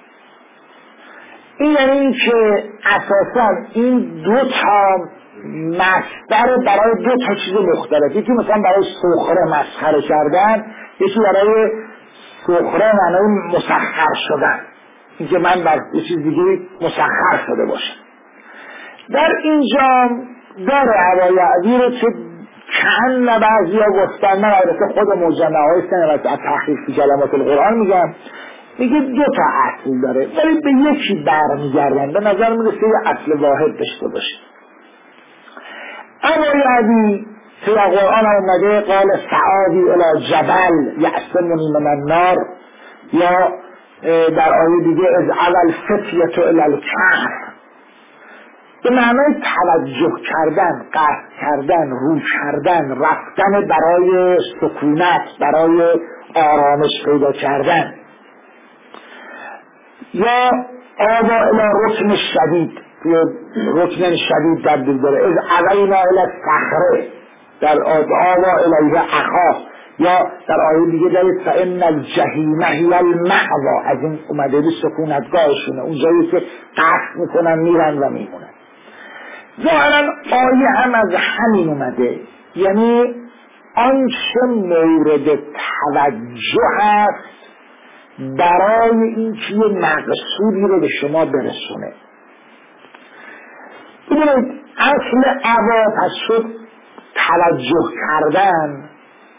این یعنی این که اساسا این دو تا مصدر برای دو تا چیز مختلف، یکی مثلا برای سخره مسخره کردن، یکی برای سخره معنای مسخر شدن، این که من بر یه چیز دیگه مسخر شده باشم. در اینجا داره عوایعوی رو که کأن بعضی ها گفتن، من البته خود مجمعه های سنه و تحقیق فی کلمات القرآن میگم، میگه دو تا اصل داره ولی به یکی برمیگردن، به نظر میرسه یه اصل واحد داشته باشه. عوایعوی توی قرآن اومده قال سعادی الی جبل یعصمنی من النار، یا در آیه دیگه از اول فتیت الی الکهف، به معنای توجه کردن، قصد کردن، رو کردن، رفتن برای سکونت، برای آرامش پیدا کردن. یا آوا الی رکن شدید، رکن شدید در دل داره، از علینا الی صخره، در آوا الیه اخا، یا در آیه دیگه دارید فإن الجحیم هی المأوا، از این اومده به سکونتگاهشونه، اونجایی که قصد میکنن میرن و میمونن. ظاهرا آیه هم از همین اومده، یعنی آنچه مورد توجه هست برای اینکه یه مقصودی رو به شما برسونه. ببینید اصل عوا پس شد توجه کردن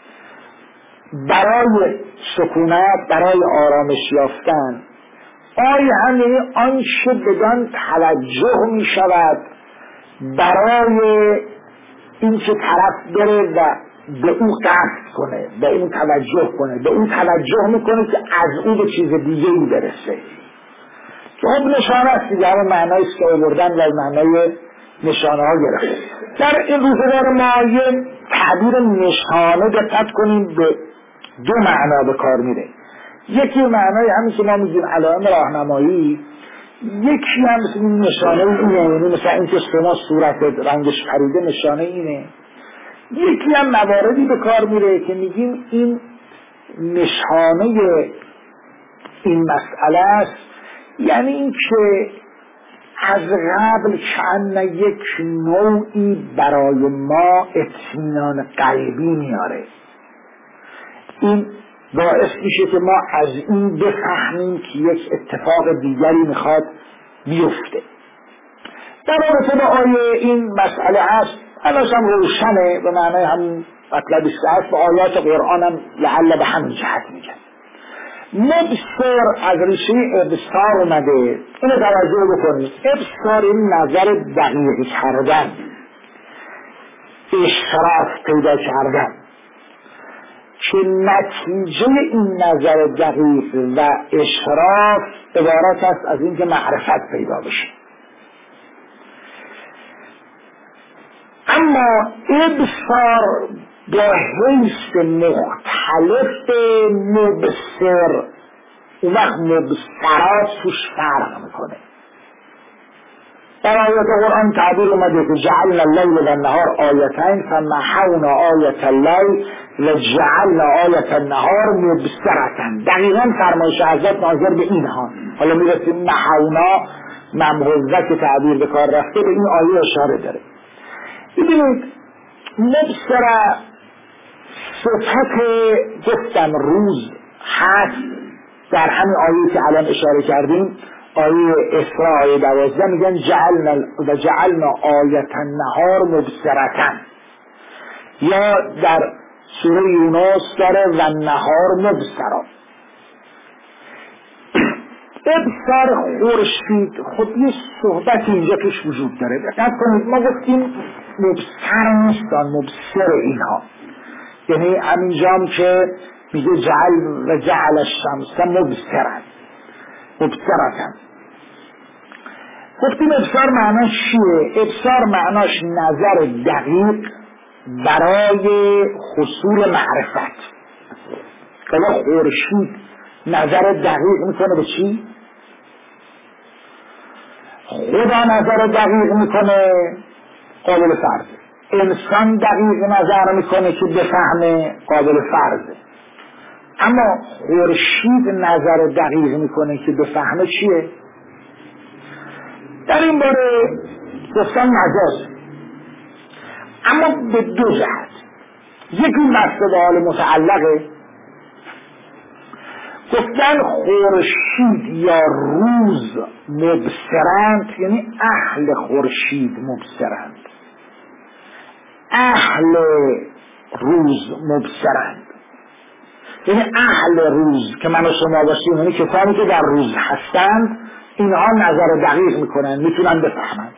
برای سکونت، برای آرامش یافتن. آیه هم یعنی آنچه بدان توجه می شود برای اینکه طرف بره و به او قصد کنه، به اون توجه کنه، به اون توجه میکنه که از او به چیز دیگه ای برسه. که خب نشانه است دیگه، همه معنایی است که آوردن و معنای نشانه ها گرفته. در این روزگار ما یه تعبیر نشانه دقت کنیم به دو معنا به کار میره. یکی معنای همین که ما میگیم علائم راهنمایی، یکی هم مثل این نشانه اینه، یعنی مثلا این که شما صورت رنگش پریده نشانه اینه. یکی هم مواردی به کار میره که میگیم این نشانه این مسئله است، یعنی این که از قبل کأن یک نوعی برای ما اطمینان قلبی میاره. این باعث میشه که ما از این بفهمیم که یک اتفاق دیگری میخواد بیفته. در رابطه با آیه این مسئله هست، الانش هم روشنه به معنی همین مطلبی که هست، با آیات قرآن هم لعل به همین جهت میگن. مبصر از ریشه ابصار اومده، اینو توجه بکنید. ابصار این نظر دقیق کردن، اشراف پیدا کردن، که نتیجه این نظر دقیق و اشراف عبارت است از اینکه معرفت پیدا بشه. اما ابصار با حیث مختلف مبصر، اون وقت مبصرات توش فرق میکنه. در آیات قرآن تعبیر اومده که جعلنا اللیل و النهار آیتین فمحونا آیت اللیل و جعلنا آیت النهار مبصرة. دقیقا فرمایش حضرت ناظر به اینها. حالا میرسیم محونا ممحوزه که تعبیر به کار رفته به این آیه اشاره داره. ببینید مبصره صفت گفتم روز هست در همین آیه که الان اشاره کردیم، آیه اسراء آیه دوازده میگن جعلنا و جعلنا آیت النهار مبصرة، یا در سوره یونس داره و النهار مبصرا. ابصار خورشید خب یه صحبت اینجا توش وجود داره. دقت کنید ما گفتیم مبصر نیستن، مبصر اینها، یعنی همینجام که میگه جعل و جعل الشمس مبصرن مبصرتن. گفتیم ابصار معناش چیه؟ ابصار معناش نظر دقیق برای حصول معرفت. حالا خورشید نظر دقیق میکنه به چی؟ خدا نظر دقیق میکنه قابل فرضه، انسان دقیق نظر میکنه که بفهمه قابل فرضه، اما خورشید نظر دقیق میکنه که بفهمه چیه؟ در این باره گفتن مجاز، اما به دو جهت. یکی بسته به حال متعلقه، گفتن خورشید یا روز مبصرند، یعنی اهل خورشید مبصرند، اهل روز مبصرند، یعنی اهل روز که من و شما باشیم، یعنی کسانی که در روز هستند، اینها نظر دقیق میکنن، میتونن بفهمند.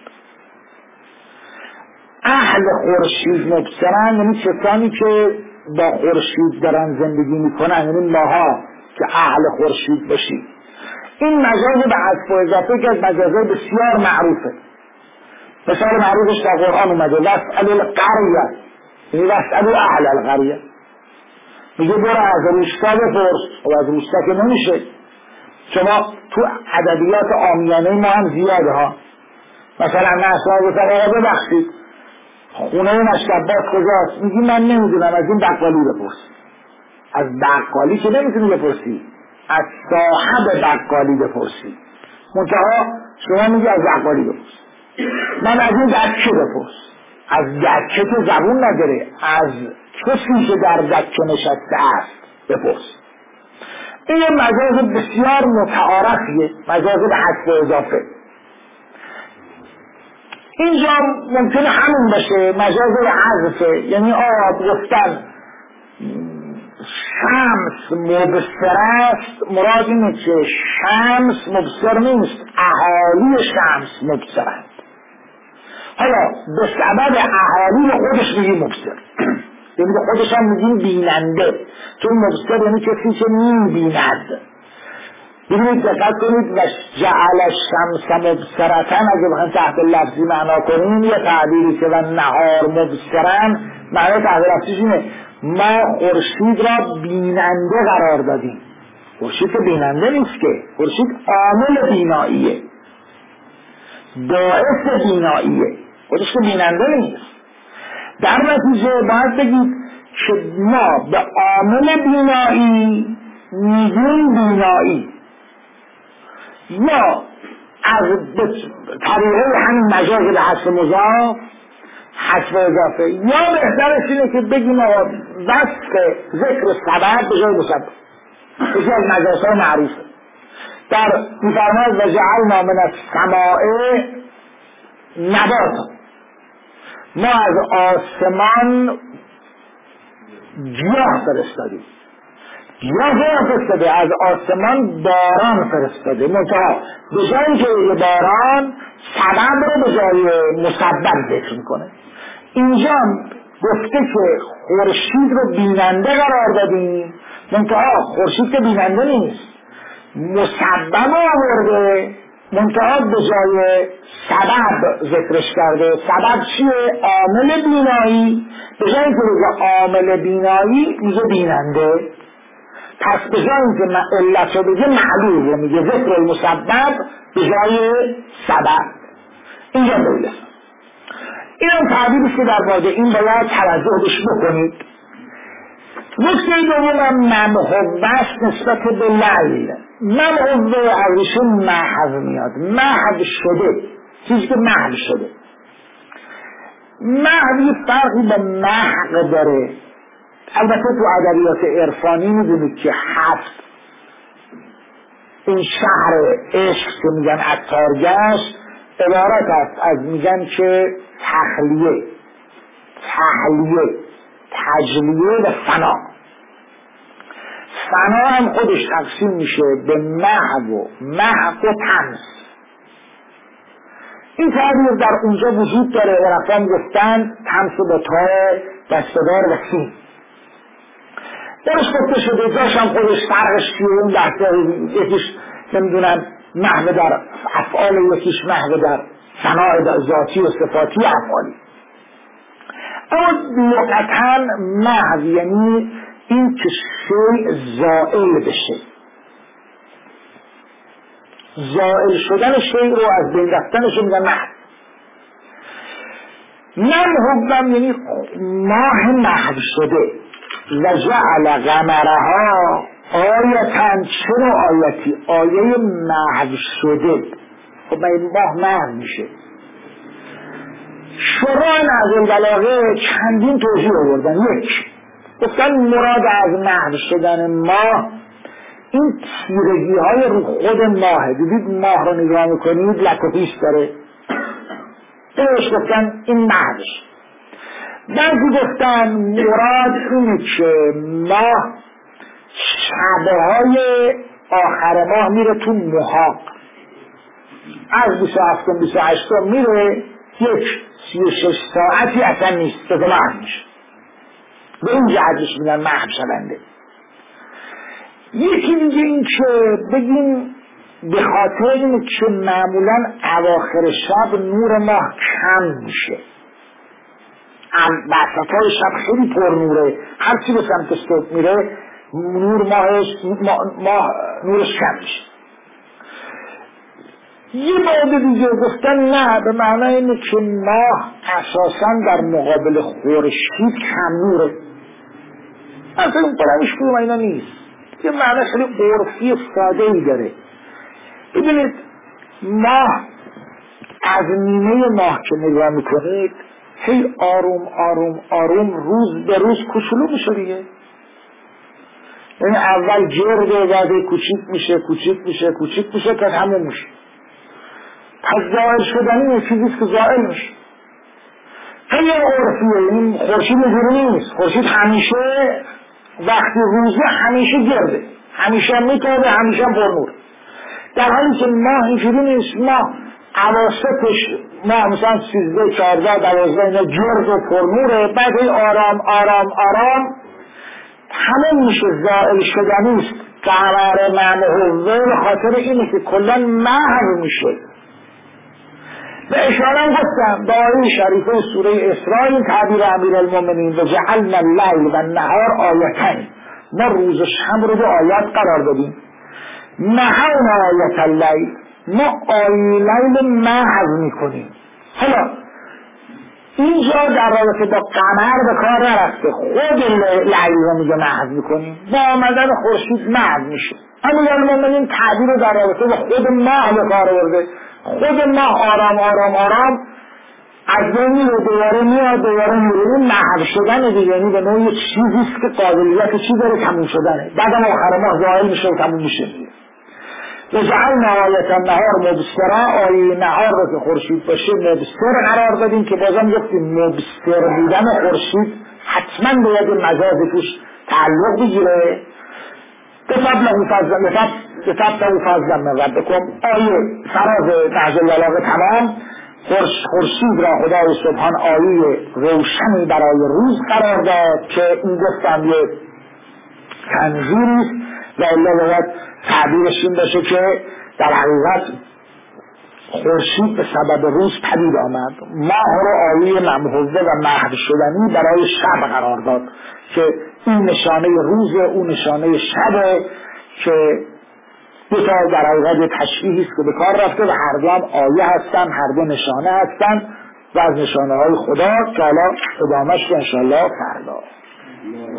اهل خورشید مبصرند یعنی کسانی که با خورشید دارن زندگی میکنن، یعنی ماها که اهل خورشید باشیم. این مجاز به حذف و اضافه که از مجازهای بسیار معروفه. مثال معروفش در قرآن اومده واسألوا القریة، یعنی واسألوا اهل القریة، میگه برو از روستا بپرس، و از روستا که نمیشه. شما تو ادبیات عامیانه ما هم زیاده ها، مثلا نه اصلا گفتن آقا ببخشید خونه مشتبات کجاست؟ میگی من نمیدونم، از این بقالی بپرس. از بقالی که نمیتونی بپرسی، از صاحب بقالی بپرسی. منتها شما میگی از بقالی بپرس. من از این دکه بپرس، از دکه که زبون نداره، از کسی که در دکه نشسته است بپرس. این یه مجاز بسیار متعارفیه، مجاز به حذف و اضافه. اینجا ممکنه همون باشه، مجاز به حذفه، یعنی آب گفتن شمس مبصر است، مراد اینه که شمس مبصر نیست، اهالی شمس مبصرند. حالا به سبب اهالی خودش میگیم مبصر، یعنی به خودش هم میگیم بیننده، چون مبصر یعنی کسی که میبیند. ببینید دقت کنید و جعل الشمس مبصرتن، اگه بخوایم تحت لفظی معنا کنیم، یه تعبیری که و نهار مبصرن، معنی تحت لفظیش اینه ما خورشید را بیننده قرار دادیم. خورشید که بیننده نیست، که خورشید عامل بیناییه، باعث بیناییه، خودش که بیننده نیست. در نتیجه باید بگید که ما به عامل بینایی میگیم بینایی، یا از طریقه همین مجاز به حذف مضاف حذف اضافه، یا بهترش اینه که بگیم وصف ذکر سبب به جای مسبب. یکی از مجازهای معروفه در میفرماید و جعلنا من السماء نباتا، ما از آسمان گیاه فرستادیم. گیاه فرستاده، از آسمان باران فرستاده، منتها به جایی که باران سبب رو به جای مسبب ذکر میکنه. اینجا گفته که خورشید رو بیننده قرار دادیم، منتها خورشید که بیننده نیست، مسبب آورده، منتها به جای سبب ذکرش کرده. سبب چیه؟ عامل بینایی. به جای که بگه عامل بینایی میگه بیننده، پس به جای که علت رو بگه معلول رو میگه ذکر المسبب به جای سبب. اینجا بایده این هم تعبیریست که در واقع این باید توجه بهش بکنید. نکته دوم ممحوست نسبت به لیل. ممحو ارزشون محو میاد، محو شده، چیزی که محو شده. محو یه فرقی به محق داره. البته تو ادبیات عرفانی میدونید که هفت این شهر عشق که میگن عطارگشت عبارت است از میگن که تخلیه، تحلیه، تجلیه و فنا. فنا هم خودش تقسیم میشه به محو و محو و تمس. این تعبیر در اونجا وجود داره و رفتن گفتن تمس با تای دستدار و سین. درست گفته شده جاش هم خودش فرقش چیه، اون لحظه یکیش نمیدونم محو در افعال، یکیش محو در صناع ذاتی و صفاتی افعالی. اما لغتاً محو یعنی این که شیء زائل بشه، زائل شدن شیء رو از بین رفتنش رو میگن محو. منحوبم یعنی ماه محو شده. لجعل قمرها آیتن، چرا آیتی؟ آیه محو شده. خب این ماه محو میشه. شراح نهج البلاغه چندین توضیح آوردن. یک، گفتن مراد از محو شدن ماه این تیرگی های رو خود ماهه. دیدید ماه رو نگاه میکنید لک و پیش داره، درش گفتن این محوش. بعضی گفتن مراد اینه که ماه شبهای آخر ماه میره تو محاق، از بیست و هفت بیست و هشت میره یک سی و شش ساعتی اصلا نیست که محو میشه. به این جهتش میگن محو شونده. یکی دیگه این که بگیم به خاطر اینه که معمولا اواخر شب نور ماه کم میشه، وسطای شب خیلی پر نوره، هر چی به سمت صبح میره نور ماهش ماه نورش کم میشه. یه بعد دیگه گفتن نه، به معنی اینه که ماه اساسا در مقابل خورشید کم نوره، اصلا اون قرمش کنم اینا نیست، یه معنی خیلی عرفی ساده ای داره. ببینید ماه از نیمه ماه که نگاه میکنید هی آروم آروم آروم روز به روز کوچولو میشه دیگه. یعنی اول گرده، بعد کوچیک میشه کوچیک میشه کوچیک میشه تا تموم میشه. پس ظاهر شدنی یه چیزیست که ظاهر میشه. خیلی عرفیه، این خورشید اینجوری نیست. خورشید همیشه وقتی روزه همیشه گرده، همیشه هم میتابه، همیشه هم پر نور. در حالی که ماه اینجوری نیست، ماه اواسطش ماه مثلا سیزده چهارده دوازده اینا گرد و پر نوره، بعد آرام آرام آرام همه میشه، زائل شدنیست. قمر منحوه خاطر اینه که کلا محو میشه. به اشاره گفتم با آیه شریفه سوره اسراء این تعبیر امیرالمومنین و جعلنا اللیل و النهار آیتین، ما روز و شب رو به آیات قرار دادیم. نهونا آیت اللیل، ما آیه لیل محو میکنیم. حالا اینجا در رابطه با قمر به کار نرفته، خود لیل رو میگه محو میکنیم، با آمدن خورشید محو میشه. امیرالمومنین تعبیر رو در رابطه با خود ماه به کار برده. خود ماه آرام آرام آرام از بینی رو دوباره میاد دوباره میره، محو شدن دیگه، یعنی به نوعی چیزیست که قابلیت چی داره؟ تموم شدنه. بعدم آخر ماه زائل میشه و تموم میشه. و جعلنا آیت النهار مبصرا، آیه نهار رو که خورشید باشه مبصر قرار دادیم که بازم گفتیم مبصر بودن خورشید حتما باید مجاز توش تعلق بگیره. بفضل فضل من ربکم، آیه فراز نهج البلاغه تمام. خورشید را خدای سبحان آیه روشنی برای روز قرار داد که این گفتم یه تنظیریست و الا باید تعبیرش این باشه که در حقیقت خورشید به سبب روز پدید آمد. ماه رو آیه ممحوظه و محو شدنی برای شب قرار داد که این نشانه روز، اون نشانه شبه، که دو تا در حقیقت تشریحی است که به کار رفته و هر دو هم آیه هستن، هر دو نشانه هستن و از نشانه های خدا که حالا ادامهش که انشاءالله فردا.